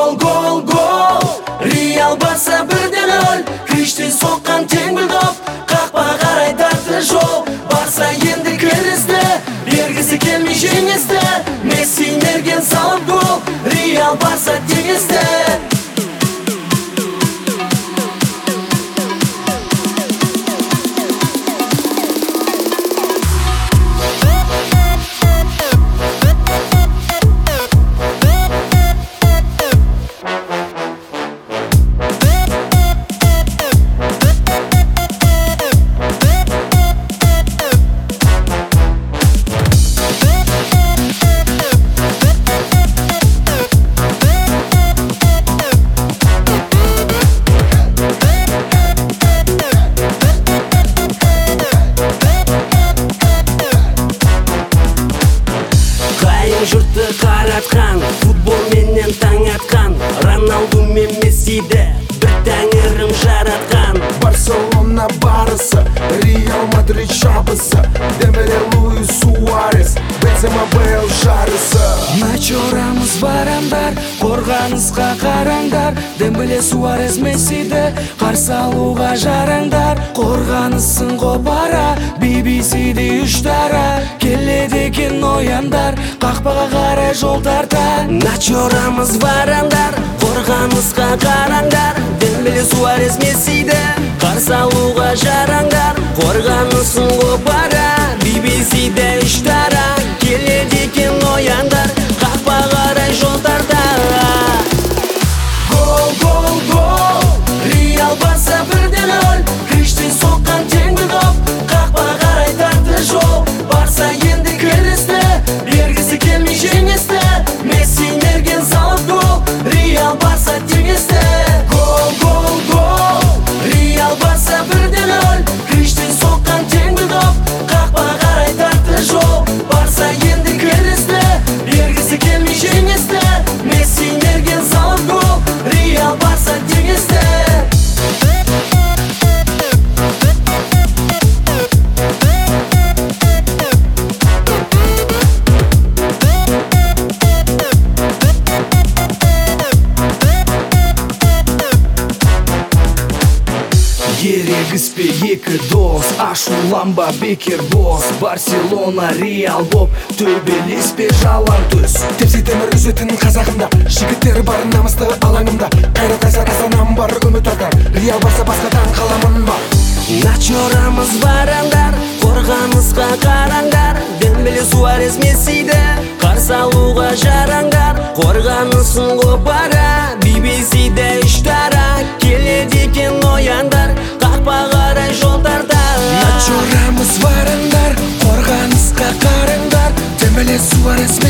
Gol Real Barça 1-0. Krishtin soqqan tengil top, qaqpaga qaray tartdi jol. Barça endi kirishdi, bergisi kelmay jengizdi. Messi mergan salib gol, Real Barça tegizdi. Жұртты қаратқан, футбол менен таң атқан, Роналду мен Мессиді бір тәңірім жаратқан. Барселона барысы, Реал Мадрид шабысы, Дембеле, Луис Суарес, Бензема, Бейл жарысы. Начорамыз барандар, қорғанысқа қараңдар. Дембеле, Суарес, Мессиді қарсы алуға жараңдар. Қорғанысын қопара, BBC-де үштара. Келеді екен ояндар, қақпаға қарай жол тарта. Начорамыз барандар, қорғанысқа қараңдар. Дембеле, Суарес, Мессиді қарсы алуға жараңдар. Қорғанысын қопара, BBC-де үштара. Келеді екен ояндар, қақпаға қарай жол тарта. Gol Real Barça 1-0. Krishtin soqqan tengil top, qaqpaga qaray tartdi jol. Barça endi kirishdi, bergisi kelmay jengizdi. Messi mergan salib gol, Real Barça tegizdi. Gol Real Barça 1-0. Krishtin soqqan tengil top, qaqpaga qaray tartdi jol. Barça endi kirishdi, bergisi kelmay jengizdi. Messi mergan salib gol, Real Barça tegizdi. Ерегіспе екі дос, ашуланба бекер бос. Барселона, Реал боп, төбелеспе жалаң төс. Тепсе темір үзетін қазағымда, жігіттері бар намысты алаңымда. Қайрат айсар асанам бар үміт артар, Реал Барса басқадан қаламын ба. Начорамыз барандар, қорғанысқа қараңдар. Дембеле, Суарес, Мессиді қарсы алуға жараңдар. Қорғанысын қопара, BBC-де үштара. Келеді екен ояндар, қақпаға қарай жол тарта. Начорамыз барандар, қорғанысқа қараңдар. Дембеле, Суарес,